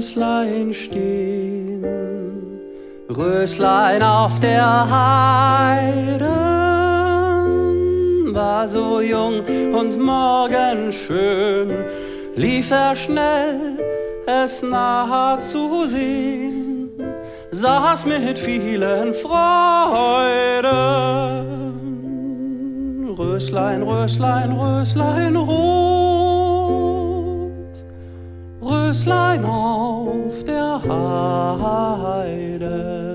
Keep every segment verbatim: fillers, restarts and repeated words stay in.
Röslein stehen, Röslein auf der Heide, war so jung und morgenschön, lief er schnell, es nahe zu sehen, saß mit vielen Freuden. Röslein, Röslein, Röslein rot, Röslein auf der Heide.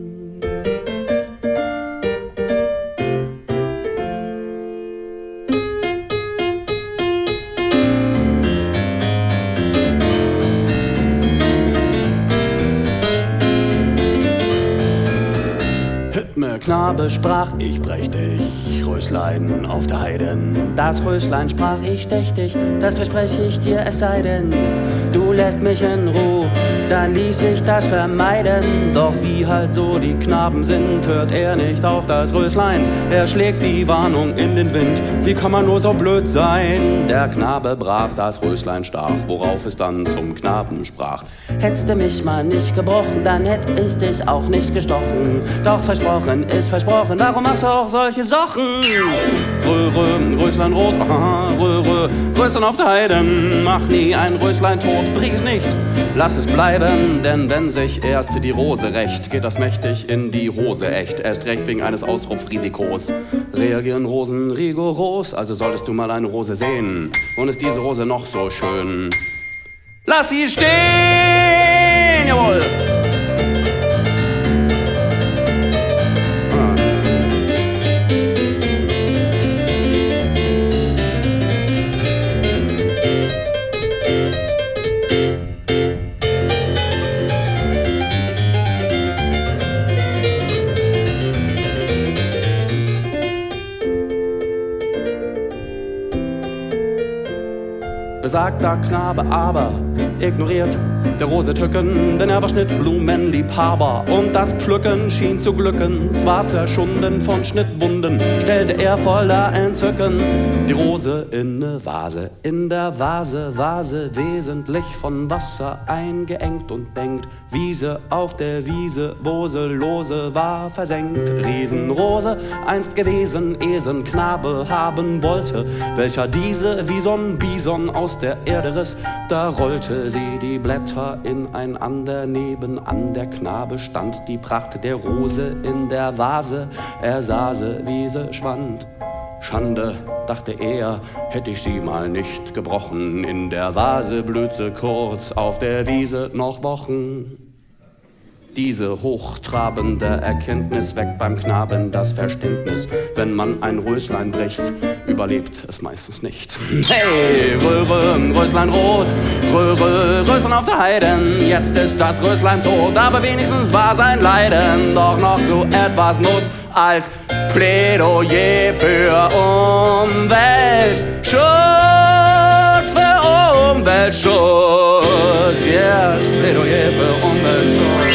Knabe sprach ich prächtig, Röslein auf der Heiden. Das Röslein sprach ich dächtig, das versprech ich dir, es sei denn, du lässt mich in Ruh, dann ließ ich das vermeiden. Doch wie halt so die Knaben sind, hört er nicht auf das Röslein. Er schlägt die Warnung in den Wind, wie kann man nur so blöd sein? Der Knabe brach, das Röslein stach, worauf es dann zum Knaben sprach: Hättst du mich mal nicht gebrochen, dann hätt ich dich auch nicht gestochen. Doch versprochen ist versprochen, warum machst du auch solche Sachen? Rö, rö, Röslein rot, aha, rö, rö, Röslein auf der Heiden, mach nie ein Röslein tot, bring es nicht, lass es bleiben, denn wenn sich erst die Rose rächt, geht das mächtig in die Hose echt, erst recht wegen eines Ausrupfrisikos. Reagieren Rosen rigoros, also solltest du mal eine Rose sehen, und ist diese Rose noch so schön, lass sie stehen, jawohl! Besagter Knabe aber ignoriert der Rose Tücken, denn er war Schnittblumenliebhaber und das Pflücken schien zu glücken. Zwar zerschunden von Schnittwunden, stellte er voller Entzücken die Rose in ne Vase. In der Vase war sie wesentlich von Wasser eingeengt und denkt, Wiese auf der Wiese, wo sie lose war versenkt. Riesenrose einst gewesen, Esen Knabe haben wollte, welcher diese wie so'n Bison aus der Erde riss. Da rollte sie die Blätter ineinander, nebenan der Knabe stand die Pracht der Rose in der Vase. Er sah sie, wie sie schwand. Schande, dachte er, hätte ich sie mal nicht gebrochen. In der Vase blüht sie kurz, auf der Wiese noch Wochen. Diese hochtrabende Erkenntnis weckt beim Knaben das Verständnis. Wenn man ein Röslein bricht, überlebt es meistens nicht. Hey, Röhre, Röslein rot, Röhre, Röslein auf der Heiden. Jetzt ist das Röslein tot, aber wenigstens war sein Leiden doch noch zu etwas Nutz als Plädoyer für Umweltschutz, für Umweltschutz. Yes, Plädoyer für Umweltschutz.